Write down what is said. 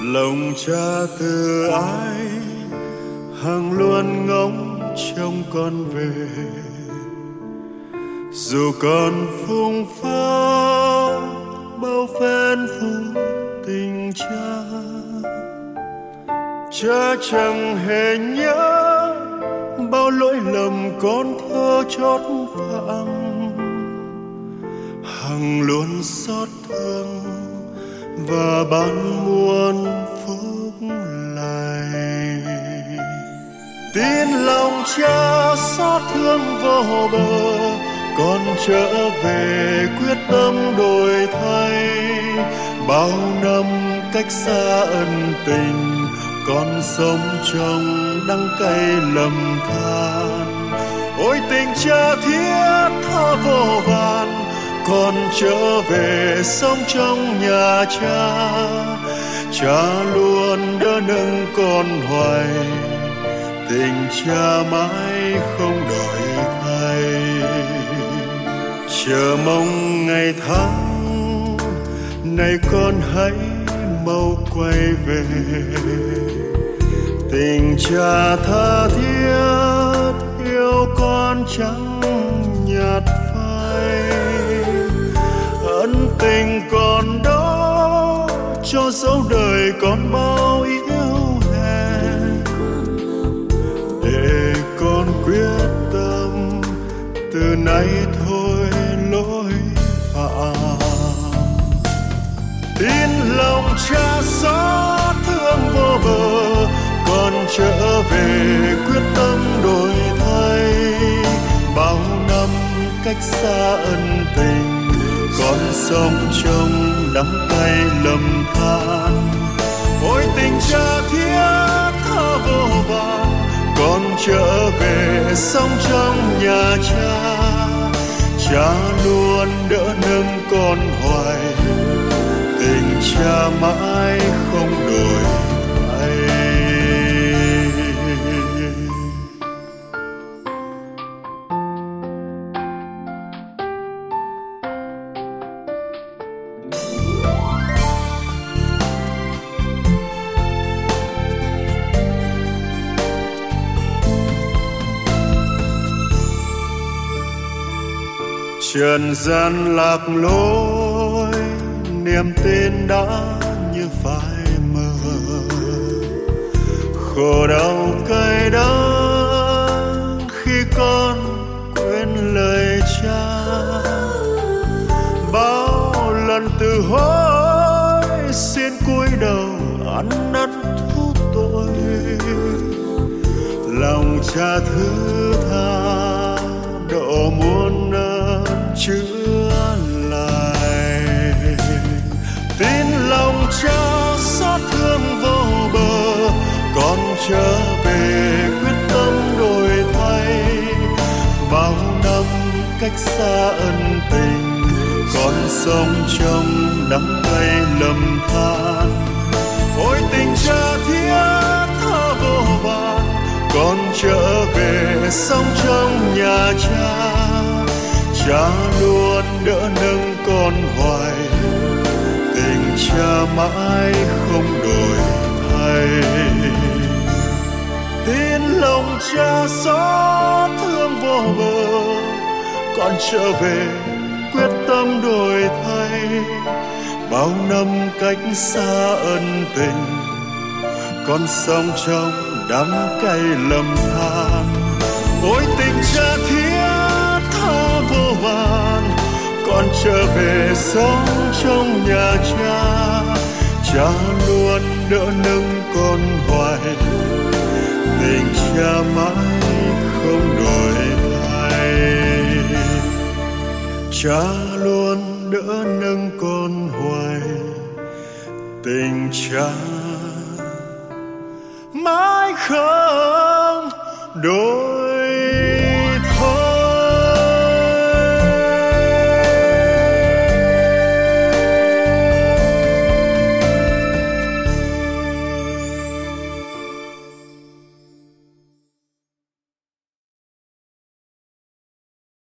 Lòng cha từ ái hằng luôn ngóng trông con về, dù con phung phá bao phen phụ tình cha. Cha chẳng hề nhớ bao lỗi lầm con thơ chót phạm, hằng luôn xót thương và ban muôn phúc lành. Tin lòng cha xót thương vô bờ, con trở về quyết tâm đổi thay. Bao năm cách xa ân tình, con sống trong đắng cay lầm than. Ôi tình cha thiết tha vô vàn, con trở về sống trong nhà cha. Cha luôn đỡ nâng con hoài, tình cha mãi không đổi thay. Chờ mong ngày tháng này con hãy mau quay về. Tình cha tha thiết yêu con chẳng nhạt phai. Ân tình còn đó cho dấu đời con bao yêu hẹn, để con quyết tâm từ nay thôi lỗi phạm. Tin lòng cha xót thương vô bờ, con trở về quyết tâm đổi thay. Bao năm cách xa ân tình, con sống trong đắng cay lầm than. Ôi tình cha thiết tha vô vàn, con trở về sống trong nhà cha. Cha luôn đỡ nâng con hoài, tình cha mãi không đổi thay. Trần gian lạc lối, niềm tin đã như phai mờ. Khổ đau cay đắng khi con quên lời cha. Bao lần từ hối xin cúi đầu ăn năn thú tội. Lòng cha thứ tha độ muôn ơn chữa lại. Tin lòng cha xót thương vô bờ, con trở về quyết tâm đổi thay. Bao năm cách xa ân tình, con sống trong đắng cay lầm than. Ôi tình cha thiết tha vô vàn, con trở về sống trong nhà cha. Cha luôn đỡ nâng con hoài, tình cha mãi không đổi thay. Tin lòng cha xót thương vô bờ, con trở về quyết tâm đổi thay. Bao năm cách xa ân tình, con sống trong đắng cay lầm than. Ôi tình cha thiết tha vô vàn, con trở về sống trong nhà cha. Cha luôn đỡ nâng con hoài, tình cha mãi không đổi thay. Cha luôn đỡ nâng con hoài, tình cha mãi không đổi